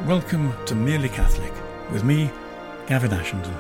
Welcome to Merely Catholic, with me, Gavin Ashenden.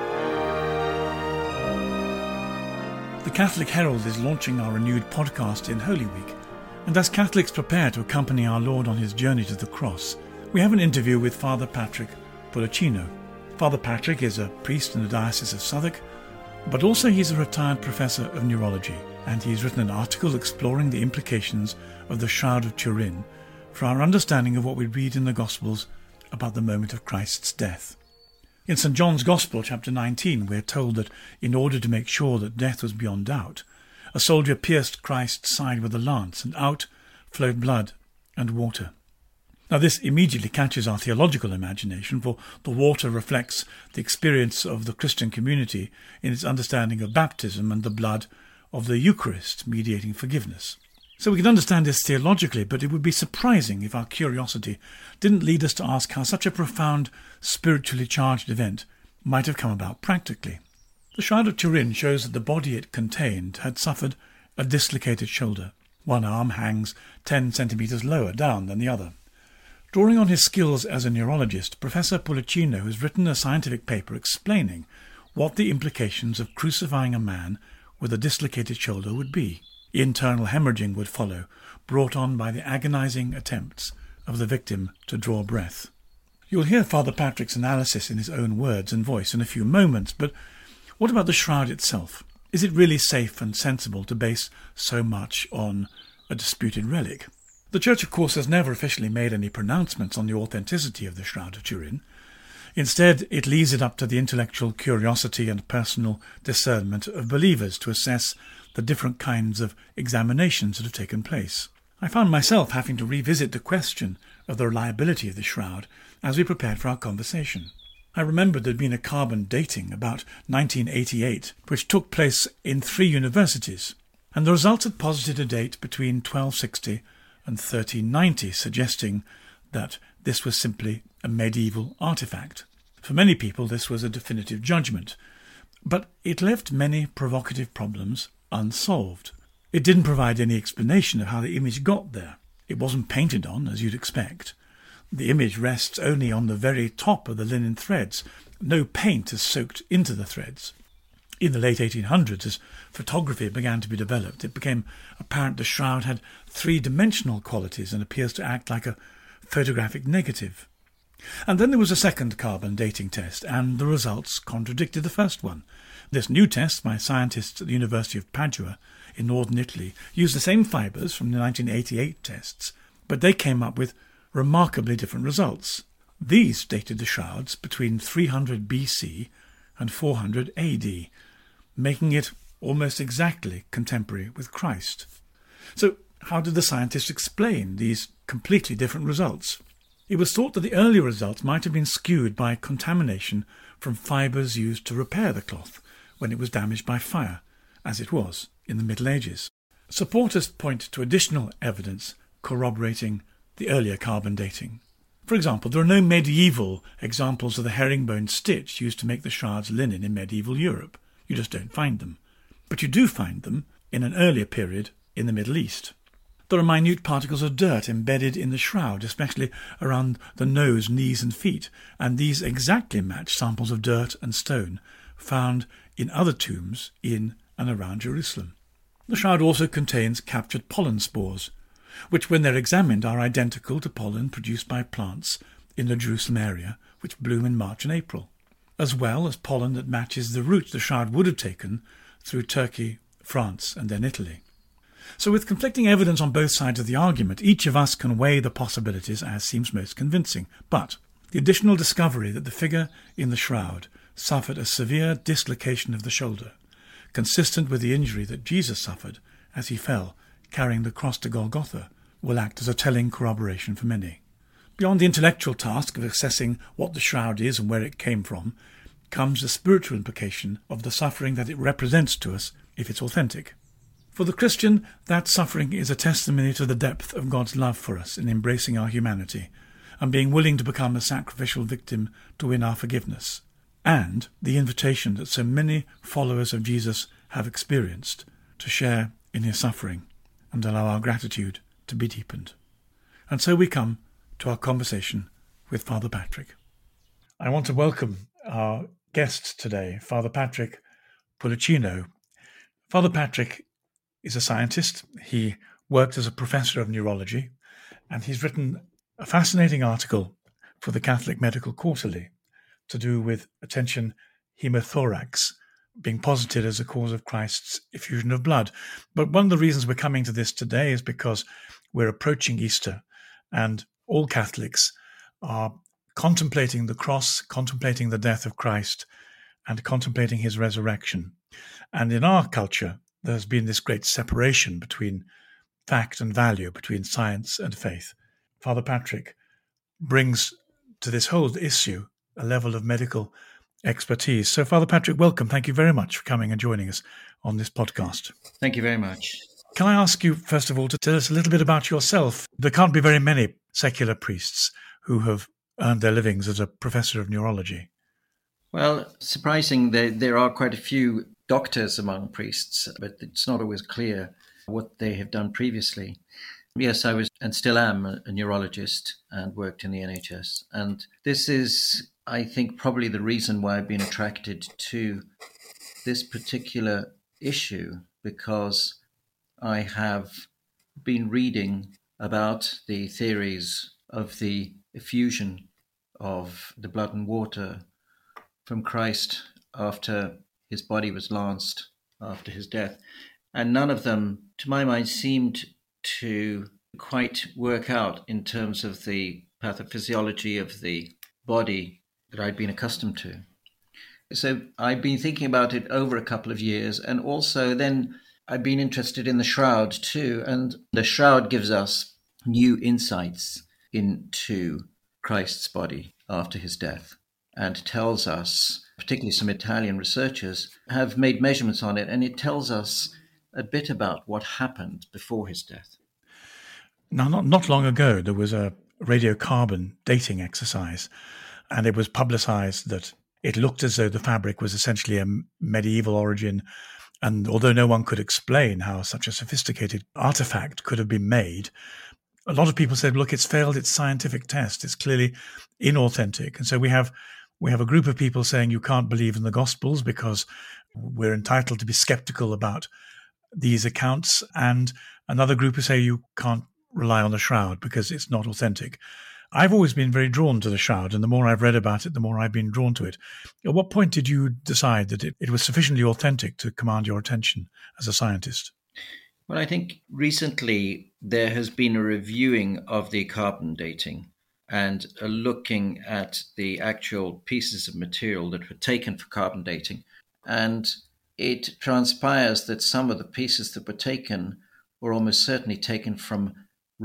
The Catholic Herald is launching our renewed podcast in Holy Week, and as Catholics prepare to accompany our Lord on his journey to the cross, we have an interview with Father Patrick Pulicino. Father Patrick is a priest in the Diocese of Southwark, but also he's a retired professor of neurology, and he's written an article exploring the implications of the Shroud of Turin for our understanding of what we read in the Gospels about the moment of Christ's death. In St. John's Gospel, chapter 19, we're told that in order to make sure that death was beyond doubt, a soldier pierced Christ's side with a lance, and out flowed blood and water. Now this immediately catches our theological imagination, for the water reflects the experience of the Christian community in its understanding of baptism and the blood of the Eucharist mediating forgiveness. So we can understand this theologically, but it would be surprising if our curiosity didn't lead us to ask how such a profound, spiritually charged event might have come about practically. The Shroud of Turin shows that the body it contained had suffered a dislocated shoulder. One arm hangs 10 centimetres lower down than the other. Drawing on his skills as a neurologist, Professor Pulicino has written a scientific paper explaining what the implications of crucifying a man with a dislocated shoulder would be. Internal hemorrhaging would follow, brought on by the agonizing attempts of the victim to draw breath. You'll hear Father Patrick's analysis in his own words and voice in a few moments, but what about the shroud itself? Is it really safe and sensible to base so much on a disputed relic? The Church, of course, has never officially made any pronouncements on the authenticity of the Shroud of Turin. Instead, it leaves it up to the intellectual curiosity and personal discernment of believers to assess the different kinds of examinations that have taken place. I found myself having to revisit the question of the reliability of the shroud as we prepared for our conversation. I remembered there'd been a carbon dating about 1988, which took place in 3 universities, and the results had posited a date between 1260 and 1390, suggesting that this was simply a medieval artefact. For many people, this was a definitive judgment, but it left many provocative problems unsolved. It didn't provide any explanation of how the image got there. It wasn't painted on, as you'd expect. The image rests only on the very top of the linen threads. No paint is soaked into the threads. In the late 1800s, as photography began to be developed, it became apparent the shroud had 3-dimensional qualities and appears to act like a photographic negative. And then there was a second carbon dating test, and the results contradicted the first one. This new test by scientists at the University of Padua in northern Italy used the same fibres from the 1988 tests, but they came up with remarkably different results. These dated the shrouds between 300 BC and 400 AD, making it almost exactly contemporary with Christ. So how did the scientists explain these completely different results? It was thought that the earlier results might have been skewed by contamination from fibres used to repair the cloth when it was damaged by fire, as it was in the Middle Ages. Supporters point to additional evidence corroborating the earlier carbon dating. For example, there are no medieval examples of the herringbone stitch used to make the shrouds linen in medieval Europe. You just don't find them. But you do find them in an earlier period in the Middle East. There are minute particles of dirt embedded in the shroud, especially around the nose, knees and feet, and these exactly match samples of dirt and stone found in other tombs in and around Jerusalem. The shroud also contains captured pollen spores, which when they're examined are identical to pollen produced by plants in the Jerusalem area, which bloom in March and April, as well as pollen that matches the route the shroud would have taken through Turkey, France and then Italy. So with conflicting evidence on both sides of the argument, each of us can weigh the possibilities as seems most convincing. But the additional discovery that the figure in the shroud suffered a severe dislocation of the shoulder, consistent with the injury that Jesus suffered as he fell carrying the cross to Golgotha, will act as a telling corroboration for many. Beyond the intellectual task of assessing what the shroud is and where it came from, comes the spiritual implication of the suffering that it represents to us if it's authentic. For the Christian, that suffering is a testimony to the depth of God's love for us in embracing our humanity and being willing to become a sacrificial victim to win our forgiveness, and the invitation that so many followers of Jesus have experienced to share in his suffering and allow our gratitude to be deepened. And so we come to our conversation with Father Patrick. I want to welcome our guest today, Father Patrick Pulicino. Father Patrick is a scientist. He worked as a professor of neurology, and he's written a fascinating article for the Catholic Medical Quarterly to do with attention hemothorax being posited as a cause of Christ's effusion of blood. But one of the reasons we're coming to this today is because we're approaching Easter, and all Catholics are contemplating the cross, contemplating the death of Christ, and contemplating his resurrection. And in our culture, there's been this great separation between fact and value, between science and faith. Father Patrick brings to this whole issue a level of medical expertise. So, Father Patrick, welcome. Thank you very much for coming and joining us on this podcast. Thank you very much. Can I ask you, first of all, to tell us a little bit about yourself? There can't be very many secular priests who have earned their livings as a professor of neurology. Well, surprising, there are quite a few doctors among priests, but it's not always clear what they have done previously. Yes, I was and still am a neurologist and worked in the NHS. And this is, I think, probably the reason why I've been attracted to this particular issue, because I have been reading about the theories of the effusion of the blood and water from Christ after his body was lanced, after his death. And none of them, to my mind, seemed to quite work out in terms of the pathophysiology of the body that I'd been accustomed to. So I've been thinking about it over a couple of years, and also then I've been interested in the shroud too. And the shroud gives us new insights into Christ's body after his death, and tells us, particularly some Italian researchers have made measurements on it, and it tells us a bit about what happened before his death. Now, not long ago, there was a radiocarbon dating exercise, and it was publicized that it looked as though the fabric was essentially a medieval origin. And although no one could explain how such a sophisticated artifact could have been made, a lot of people said, look, it's failed its scientific test. It's clearly inauthentic. And so we have a group of people saying you can't believe in the Gospels because we're entitled to be skeptical about these accounts, and another group who say you can't rely on the shroud because it's not authentic. I've always been very drawn to the shroud, and the more I've read about it, the more I've been drawn to it. At what point did you decide that it was sufficiently authentic to command your attention as a scientist? Well, I think recently there has been a reviewing of the carbon dating and a looking at the actual pieces of material that were taken for carbon dating. And it transpires that some of the pieces that were taken were almost certainly taken from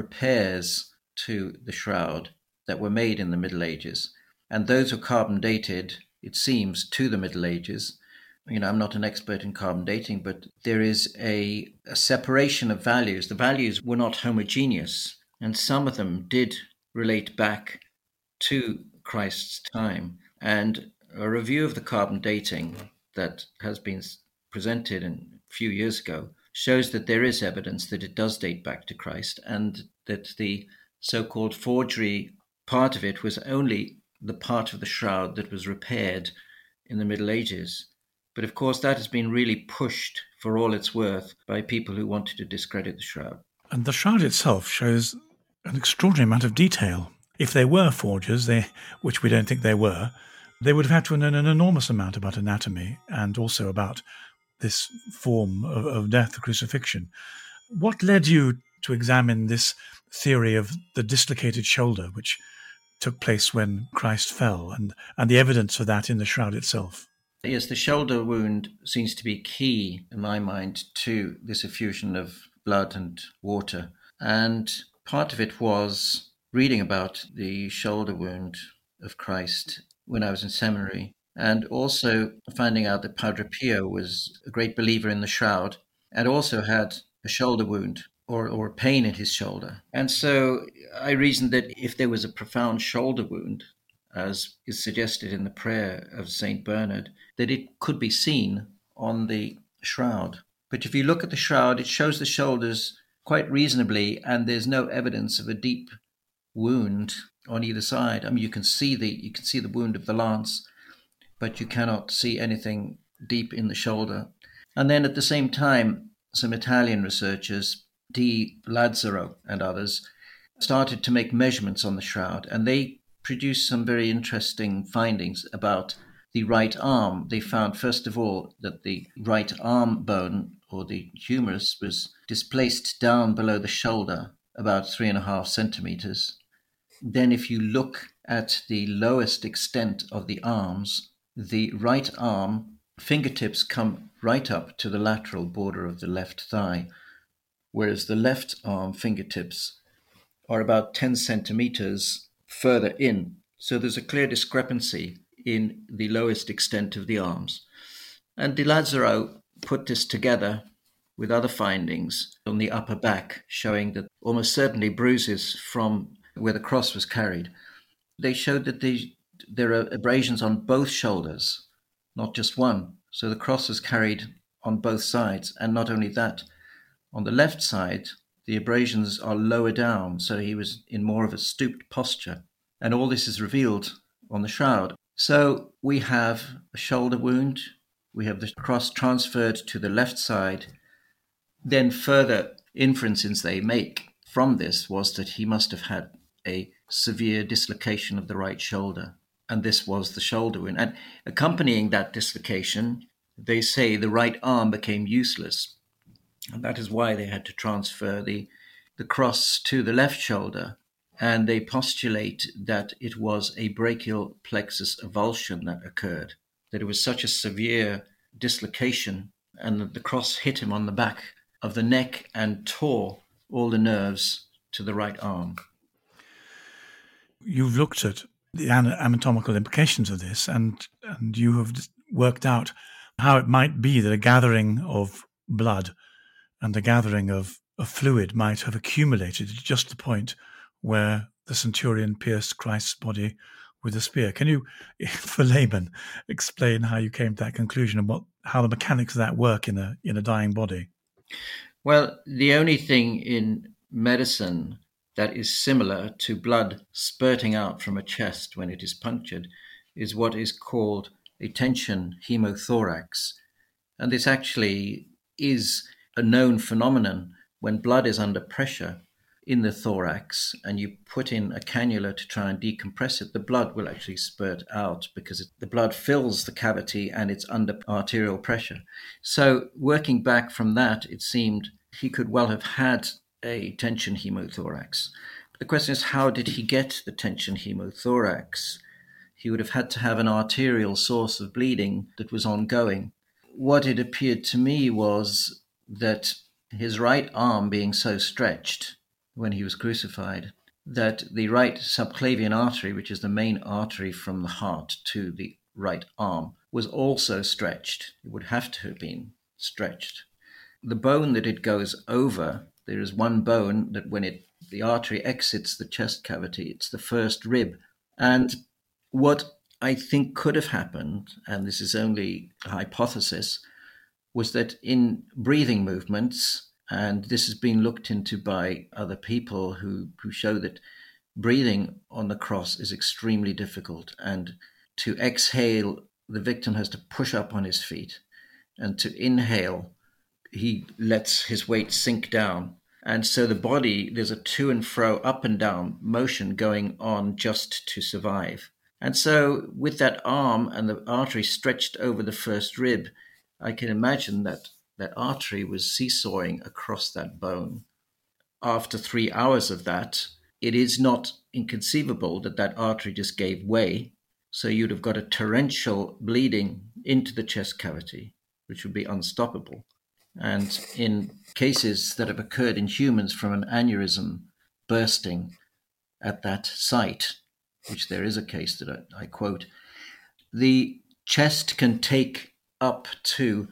repairs to the shroud that were made in the Middle Ages. And those were carbon dated, it seems, to the Middle Ages. I'm not an expert in carbon dating, but there is a separation of values. The values were not homogeneous, and some of them did relate back to Christ's time. And a review of the carbon dating that has been presented a few years ago shows that there is evidence that it does date back to Christ, and that the so-called forgery part of it was only the part of the shroud that was repaired in the Middle Ages. But of course, that has been really pushed for all it's worth by people who wanted to discredit the shroud. And the shroud itself shows an extraordinary amount of detail. If they were forgers, which we don't think they were, they would have had to know an enormous amount about anatomy and also about this form of death, the crucifixion. What led you to examine this theory of the dislocated shoulder, which took place when Christ fell, and the evidence for that in the shroud itself? Yes, the shoulder wound seems to be key, in my mind, to this effusion of blood and water. And part of it was reading about the shoulder wound of Christ when I was in seminary, and also finding out that Padre Pio was a great believer in the shroud and also had a shoulder wound or pain in his shoulder. And so I reasoned that if there was a profound shoulder wound, as is suggested in the prayer of St. Bernard, that it could be seen on the shroud. But if you look at the shroud, it shows the shoulders quite reasonably, and there's no evidence of a deep wound on either side. I mean, you can see the wound of the lance, but you cannot see anything deep in the shoulder. And then at the same time, some Italian researchers, Di Lazzaro and others, started to make measurements on the shroud, and they produced some very interesting findings about the right arm. They found, first of all, that the right arm bone, or the humerus, was displaced down below the shoulder about 3.5 centimeters. Then if you look at the lowest extent of the arms, the right arm fingertips come right up to the lateral border of the left thigh, whereas the left arm fingertips are about 10 centimeters further in. So there's a clear discrepancy in the lowest extent of the arms. And Di Lazzaro put this together with other findings on the upper back, showing that almost certainly bruises from where the cross was carried. They showed that there are abrasions on both shoulders, not just one. So the cross was carried on both sides. And not only that, on the left side, the abrasions are lower down, so he was in more of a stooped posture. And all this is revealed on the shroud. So we have a shoulder wound, we have the cross transferred to the left side. Then further inferences they make from this was that he must have had a severe dislocation of the right shoulder. And this was the shoulder wound. And accompanying that dislocation, they say the right arm became useless. And that is why they had to transfer the cross to the left shoulder. And they postulate that it was a brachial plexus avulsion that occurred, that it was such a severe dislocation, and that the cross hit him on the back of the neck and tore all the nerves to the right arm. You've looked at the anatomical implications of this, and you have worked out how it might be that a gathering of blood and the gathering of fluid might have accumulated at just the point where the centurion pierced Christ's body with a spear. Can you, for laymen, explain how you came to that conclusion and how the mechanics of that work in a dying body? Well, the only thing in medicine that is similar to blood spurting out from a chest when it is punctured is what is called a tension hemothorax. And this actually is a known phenomenon. When blood is under pressure in the thorax and you put in a cannula to try and decompress it, the blood will actually spurt out because the blood fills the cavity and it's under arterial pressure. So working back from that, it seemed he could well have had a tension hemothorax. But the question is, how did he get the tension hemothorax? He would have had to have an arterial source of bleeding that was ongoing. What it appeared to me was that his right arm being so stretched when he was crucified, that the right subclavian artery, which is the main artery from the heart to the right arm, was also stretched. It would have to have been stretched. The bone that it goes over, there is one bone that when the artery exits the chest cavity, it's the first rib. And what I think could have happened, and this is only a hypothesis, was that in breathing movements, and this has been looked into by other people who show that breathing on the cross is extremely difficult, and to exhale, the victim has to push up on his feet, and to inhale, he lets his weight sink down. And so the body, there's a to and fro, up and down motion going on just to survive. And so with that arm and the artery stretched over the first rib, I can imagine that artery was seesawing across that bone. After 3 hours of that, it is not inconceivable that artery just gave way. So you'd have got a torrential bleeding into the chest cavity, which would be unstoppable. And in cases that have occurred in humans from an aneurysm bursting at that site, which there is a case that I quote, the chest can take up to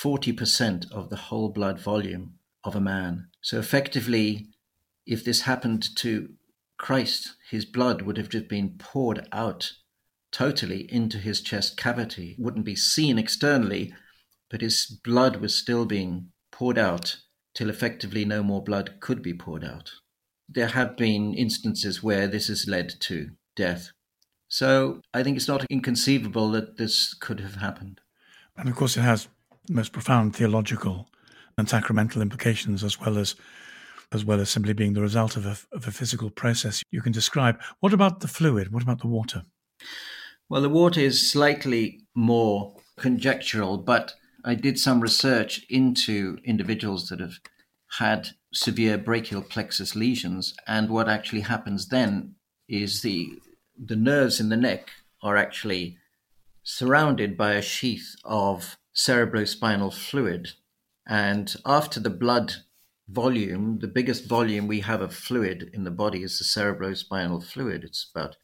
40% of the whole blood volume of a man. So effectively, if this happened to Christ, his blood would have just been poured out totally into his chest cavity. It wouldn't be seen externally, but his blood was still being poured out till effectively no more blood could be poured out. there have been instances where this has led to death. So I think it's not inconceivable that this could have happened. And of course, it has the most profound theological and sacramental implications, as well as simply being the result of a physical process you can describe. What about the fluid? What about the water? Well, the water is slightly more conjectural, but I did some research into individuals that have had severe brachial plexus lesions, and what actually happens then is the nerves in the neck are actually surrounded by a sheath of cerebrospinal fluid. And after the blood volume, the biggest volume we have of fluid in the body is the cerebrospinal fluid. It's about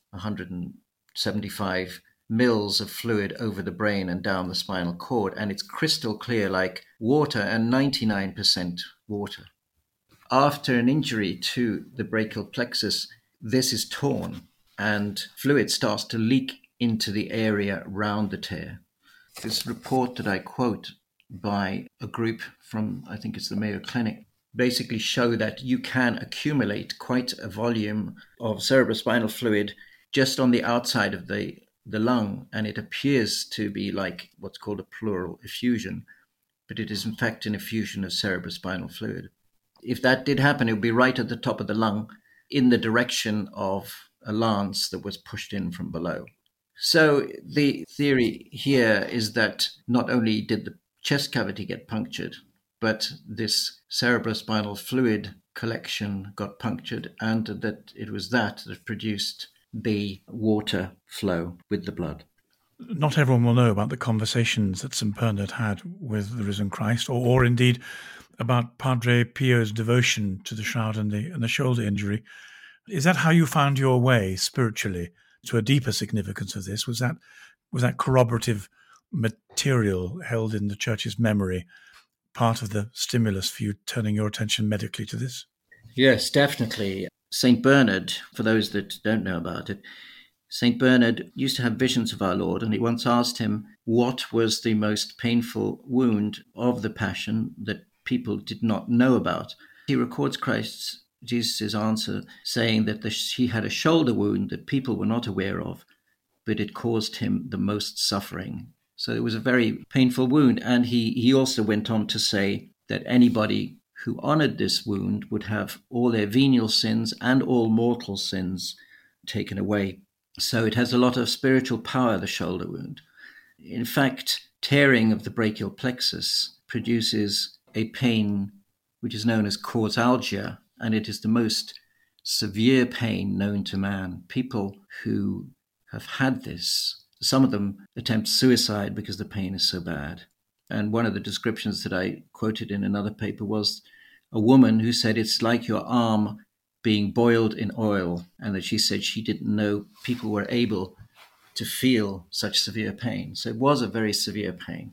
175 mils of fluid over the brain and down the spinal cord, and it's crystal clear like water and 99% water. After an injury to the brachial plexus, this is torn and fluid starts to leak into the area around the tear. This report that I quote by a group from, I think it's the Mayo Clinic, basically show that you can accumulate quite a volume of cerebrospinal fluid just on the outside of the lung, and it appears to be like what's called a pleural effusion, but it is in fact an effusion of cerebrospinal fluid. If that did happen, it would be right at the top of the lung in the direction of a lance that was pushed in from below. So the theory here is that not only did the chest cavity get punctured, but this cerebrospinal fluid collection got punctured, and that it was that produced the water flow with the blood. Not everyone will know about the conversations that St. Bernard had with the risen Christ, or indeed about Padre Pio's devotion to the shroud and the shoulder injury. Is that how you found your way spiritually to a deeper significance of this? Was that corroborative material held in the Church's memory part of the stimulus for you turning your attention medically to this? Yes, definitely. St. Bernard, for those that don't know about it, St. Bernard used to have visions of our Lord, and he once asked him what was the most painful wound of the Passion that people did not know about. He records Jesus' answer saying that he had a shoulder wound that people were not aware of, but it caused him the most suffering. So it was a very painful wound. And he also went on to say that anybody who honored this wound would have all their venial sins and all mortal sins taken away. So it has a lot of spiritual power, the shoulder wound. In fact, tearing of the brachial plexus produces a pain which is known as causalgia, and it is the most severe pain known to man. People who have had this, some of them attempt suicide because the pain is so bad. And one of the descriptions that I quoted in another paper was a woman who said it's like your arm being boiled in oil, and that she said she didn't know people were able to feel such severe pain. So it was a very severe pain.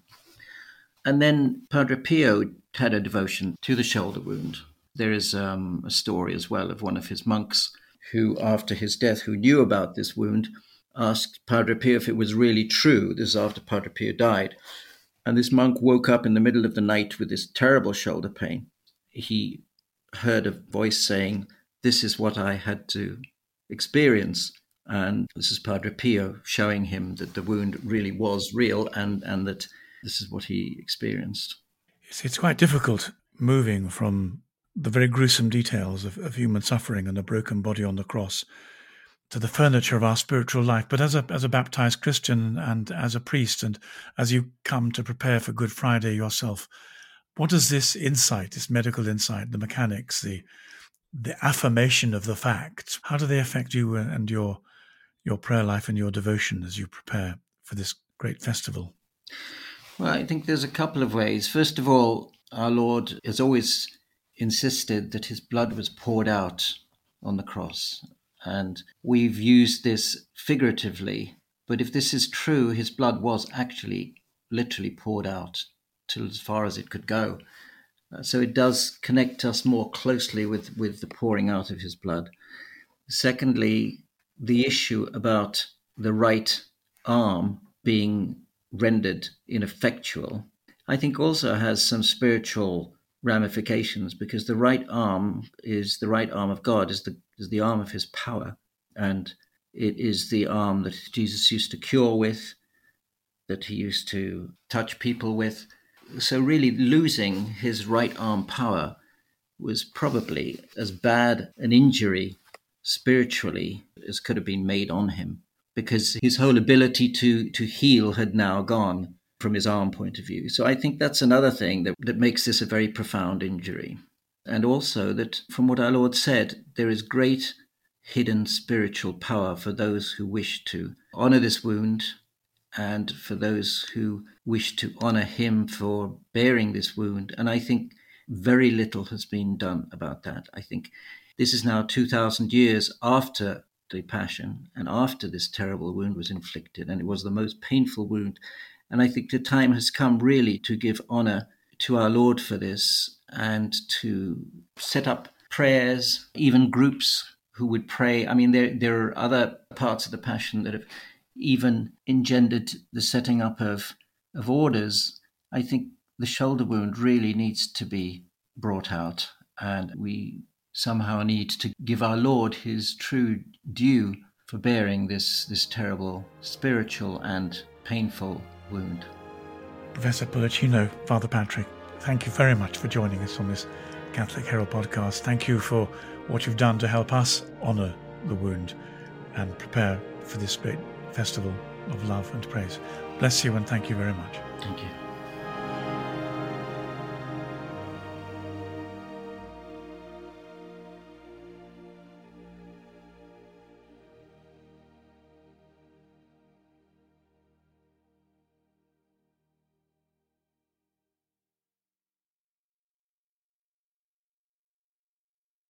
And then Padre Pio had a devotion to the shoulder wound. There is a story as well of one of his monks who, after his death, who knew about this wound, asked Padre Pio if it was really true. This is after Padre Pio died. And this monk woke up in the middle of the night with this terrible shoulder pain. He heard a voice saying, "This is what I had to experience." And this is Padre Pio showing him that the wound really was real and that this is what he experienced. It's quite difficult moving from the very gruesome details of human suffering and a broken body on the cross to the furniture of our spiritual life. But as a baptized Christian and as a priest, and as you come to prepare for Good Friday yourself, what does this insight, this medical insight, the mechanics, the affirmation of the facts, how do they affect you and your prayer life and your devotion as you prepare for this great festival? Well, I think there's a couple of ways. First of all, our Lord has always insisted that his blood was poured out on the cross. And we've used this figuratively. But if this is true, his blood was actually literally poured out till as far as it could go. So it does connect us more closely with the pouring out of his blood. Secondly, the issue about the right arm being rendered ineffectual, I think also has some spiritual ramifications, because the right arm is the right arm of God, is the arm of his power. And it is the arm that Jesus used to cure with, that he used to touch people with. So really losing his right arm power was probably as bad an injury spiritually as could have been made on him, because his whole ability to heal had now gone from his arm point of view. So I think that's another thing that makes this a very profound injury. And also that, from what our Lord said, there is great hidden spiritual power for those who wish to honor this wound, and for those who wish to honor him for bearing this wound. And I think very little has been done about that. I think this is now 2,000 years after the Passion and after this terrible wound was inflicted, and it was the most painful wound. And I think the time has come really to give honor to our Lord for this, and to set up prayers, even groups who would pray. I mean, there are other parts of the Passion that have even engendered the setting up of orders. I think the shoulder wound really needs to be brought out, and we somehow need to give our Lord his true due for bearing this terrible spiritual and painful wound. Professor Pulicino, Father Patrick, thank you very much for joining us on this Catholic Herald podcast. Thank you for what you've done to help us honour the wound and prepare for this great festival of love and praise. Bless you, and thank you very much. Thank you.